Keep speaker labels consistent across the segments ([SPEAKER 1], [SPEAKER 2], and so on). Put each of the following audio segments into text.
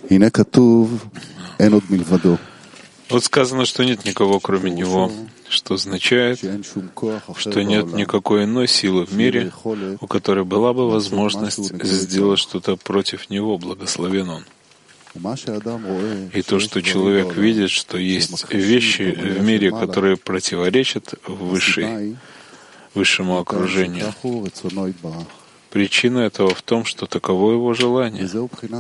[SPEAKER 1] Вот сказано, что нет никого, кроме Него, что означает, что нет никакой иной силы в мире, у которой была бы возможность сделать что-то против Него, благословен Он. И то, что человек видит, что есть вещи в мире, которые противоречат высшему окружению, причина этого в том, что таково его желание.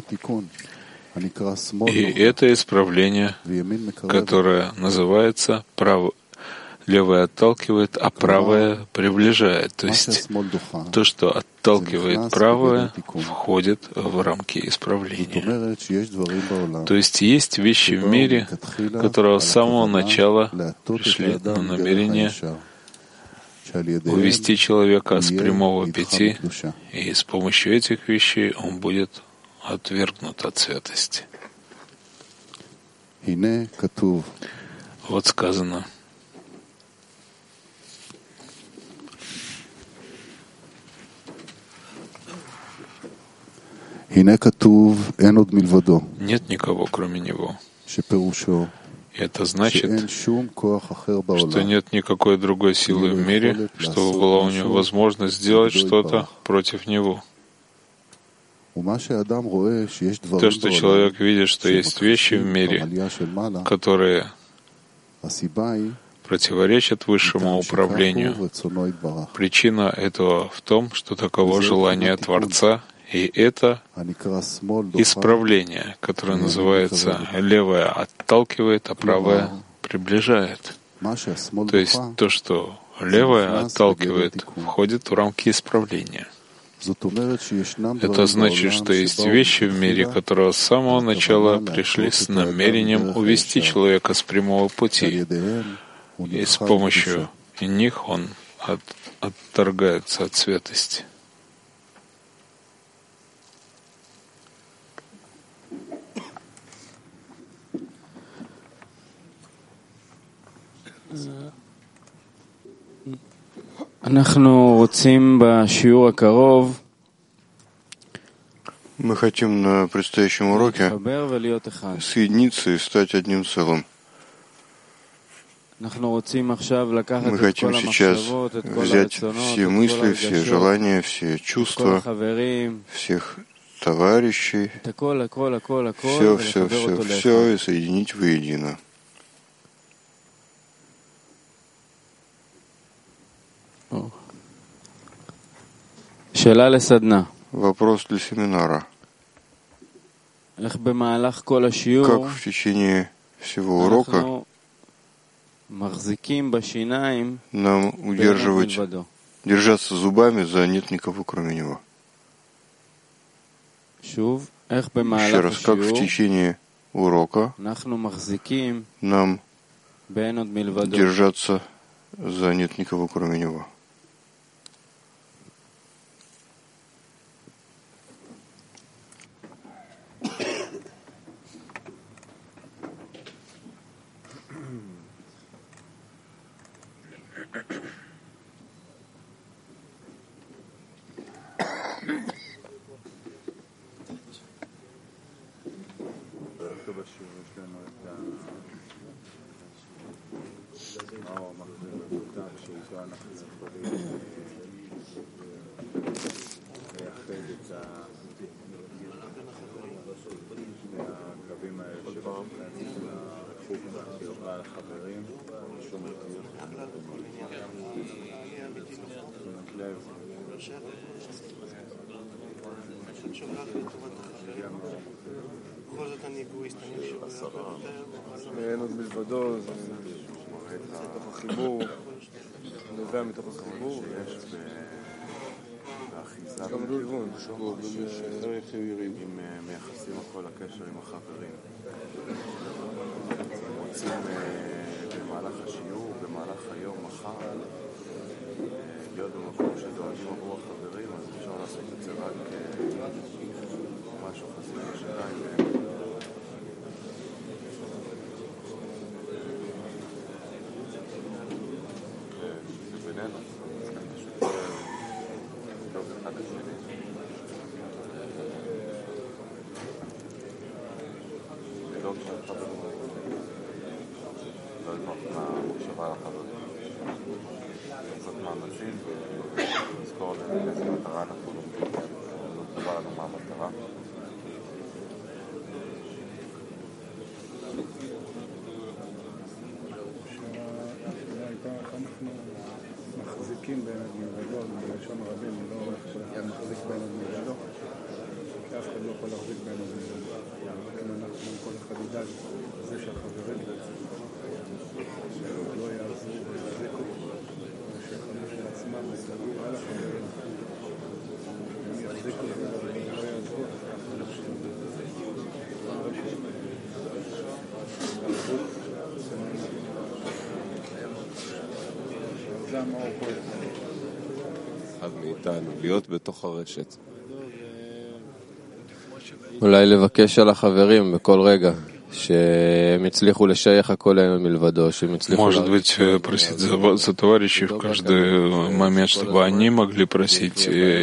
[SPEAKER 1] И это исправление, которое называется левое отталкивает, а правое приближает. То есть то, что отталкивает правое, входит в рамки исправления. То есть есть вещи в мире, которые с самого начала пришли на намерение увести человека с прямого пути, и с помощью этих вещей он будет отвергнут от святости. Вот сказано.
[SPEAKER 2] Нет
[SPEAKER 1] никого, кроме Него. И это значит, что нет никакой другой силы в мире, чтобы была у него возможность сделать что-то против Него. То, что человек видит, что есть вещи в мире, которые противоречат высшему управлению, причина этого в том, что таково желание Творца, и это исправление, которое называется левое отталкивает, а правое приближает. То есть то, что левое отталкивает, входит в рамки исправления. Это значит, что есть вещи в мире, которые с самого начала пришли с намерением увести человека с прямого пути, и с помощью них он отторгается от святости.
[SPEAKER 3] Мы хотим на предстоящем уроке соединиться и стать одним целым. Мы хотим сейчас взять все мысли, все желания, все чувства, всех товарищей, все и соединить воедино. Вопрос для семинара. Как в течение всего урока нам держаться зубами за нет никого, кроме Него? Еще раз, как в течение урока нам держаться за нет никого, кроме Него?
[SPEAKER 4] אין עוד מלבדו, זה מתוך החיבור, נובע מתוך החיבור. יש באחיזה בכיוון, אם מייחסים הכל לקשר עם החברים. רוצים במהלך השיעור, במהלך היום, מחר, להיות במקום שדואגים עבור החברים, אז אפשר לעשות את זה רק משהו חזיר בשניים. לא לברוח מהמחשבה על החברים. לעשות מאמצים ולזכור לאיזה מטרה אנחנו לומדים, לא מדבר על מה המטרה.
[SPEAKER 2] אנחנו מחזיקים בעמד מלבדו, בלשון רבים, לא כל אחד מחזיק בעמד מלבדו, כי אף אחד לא יכול להחזיק בעמד מלבדו. רק אם אנחנו, כל אחד ידאג לזה שהחברים לא יעזרו ויחזיקו, ושהחברים של עצמם יסתגרו על החברים, הם יחזיקו ולא יעזרו,
[SPEAKER 5] אחד מאיתנו, להיות בתוך הרשת. אולי לבקש על החברים בכל רגע, שהם הצליחу לשייך הכל אלינו מלבדו, שהם הצליחו...
[SPEAKER 1] Может быть, просить за товарищей в каждый момент, чтобы они могли просить,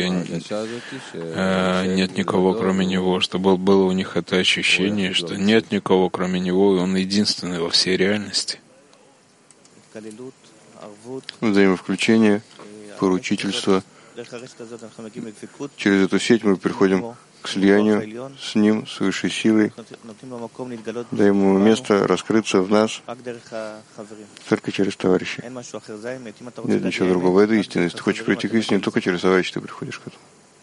[SPEAKER 1] нет никого кроме него, чтобы было у них это ощущение, что нет никого кроме него, и он единственный во всей реальности.
[SPEAKER 3] Взаимовключение, поручительство. Через эту сеть мы приходим к слиянию с Ним, с высшей силой, даем Ему место раскрыться в нас только через товарищей. Нет ничего другого. Это истина. Если ты хочешь прийти к истине, только через товарищей ты приходишь к этому.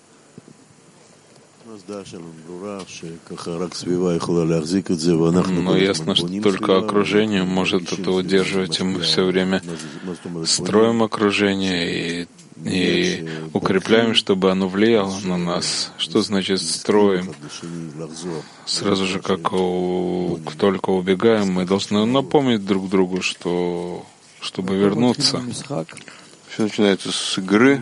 [SPEAKER 1] Но ясно, что только окружение может это удерживать, и мы все время строим окружение и укрепляем, чтобы оно влияло на нас. Что значит строим? Сразу же, как только убегаем, мы должны напомнить друг другу, что чтобы вернуться.
[SPEAKER 3] Все начинается с игры.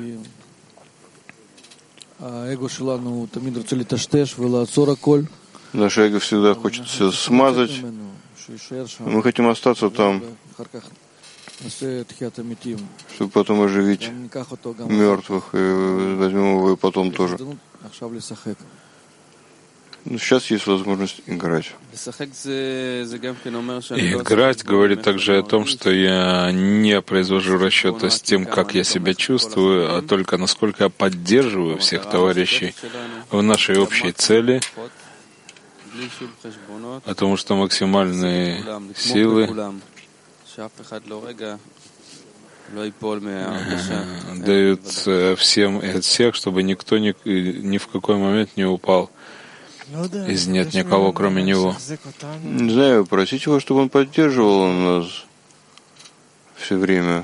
[SPEAKER 3] Наше эго всегда хочет все смазать. Мы хотим остаться там, чтобы потом оживить мертвых, и возьмем его и потом тоже. Но сейчас есть возможность играть.
[SPEAKER 1] И играть говорит также о том, что я не произвожу расчета с тем, как я себя чувствую, а только насколько я поддерживаю всех товарищей в нашей общей цели, о том, что максимальные силы дают всем и от всех, чтобы никто ни в какой момент не упал. Из нет никого, кроме него.
[SPEAKER 3] Не знаю, просить его, чтобы он поддерживал нас все время.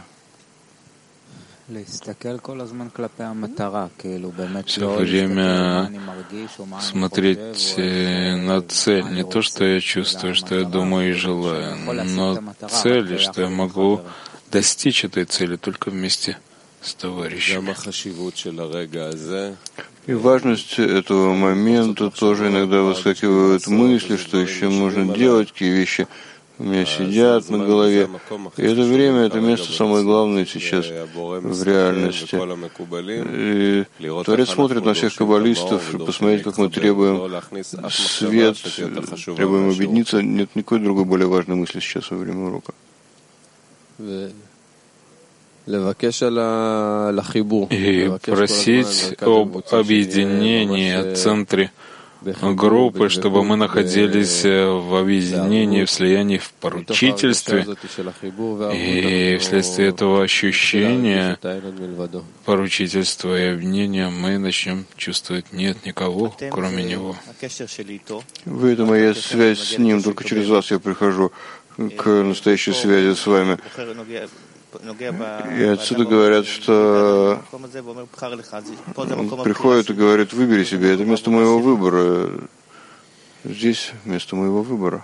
[SPEAKER 1] Все время смотреть на цель, не то, что я чувствую, что я думаю и желаю, но цель, что я могу достичь этой цели только вместе с товарищами.
[SPEAKER 3] И важность этого момента тоже иногда выскакивают мысли, что еще можно делать, какие вещи у меня сидят на голове. И это время, это место самое главное сейчас в реальности. И Творец смотрит на всех каббалистов, и посмотреть, как мы требуем свет, требуем объединиться. Нет никакой другой более важной мысли сейчас во время урока.
[SPEAKER 1] И просить об объединении, о центре группы, чтобы мы находились в объединении, в слиянии, в поручительстве. И вследствие этого ощущения поручительства и объединения мы начнем чувствовать нет никого, кроме Него.
[SPEAKER 3] Вы — это моя связь с Ним, только через вас я прихожу к настоящей связи с вами. И отсюда говорят, что он приходит и говорит: выбери себе, это место моего выбора. Здесь место моего выбора.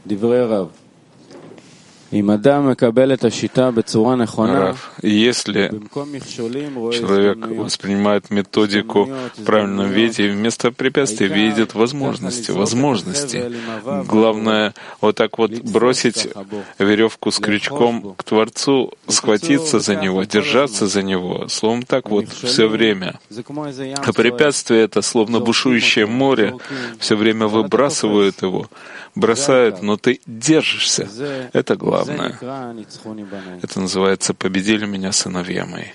[SPEAKER 1] Если человек воспринимает методику в правильном виде, вместо препятствий видит возможности. Главное, вот так вот бросить веревку с крючком к Творцу, схватиться за него, держаться за него, словом так вот все время. А препятствие это, словно бушующее море, все время выбрасывают его, бросают, но ты держишься. Это главное. Это называется «Победили меня, сыновья мои».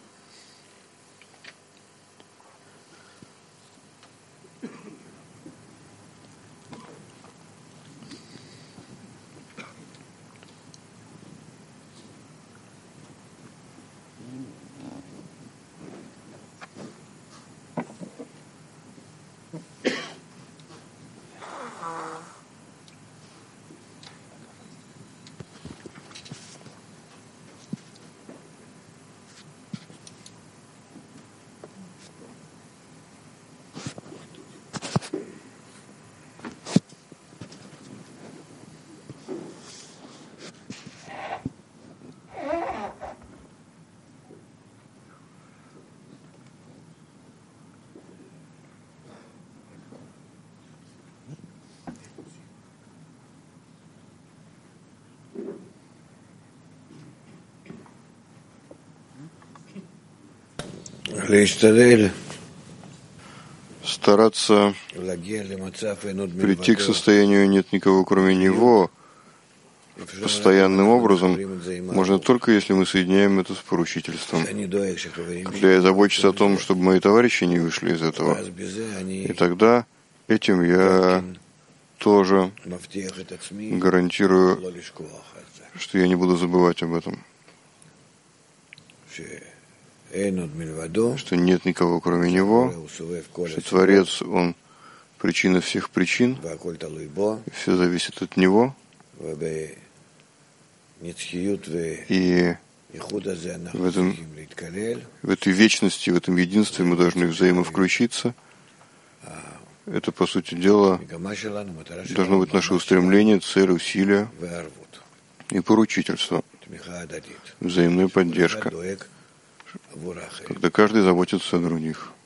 [SPEAKER 3] Стараться прийти к состоянию «нет никого, кроме Него» постоянным образом можно только если мы соединяем это с поручительством. Когда я забочусь о том, чтобы мои товарищи не вышли из этого, и тогда этим я тоже гарантирую, что я не буду забывать об этом. Что нет никого, кроме Него, что Творец, Он причина всех причин, и все зависит от Него, и в этой вечности, в этом единстве мы должны взаимовключиться. Это, по сути дела, должно быть наше устремление, цель, усилия и поручительство, взаимная поддержка, когда каждый заботится о других.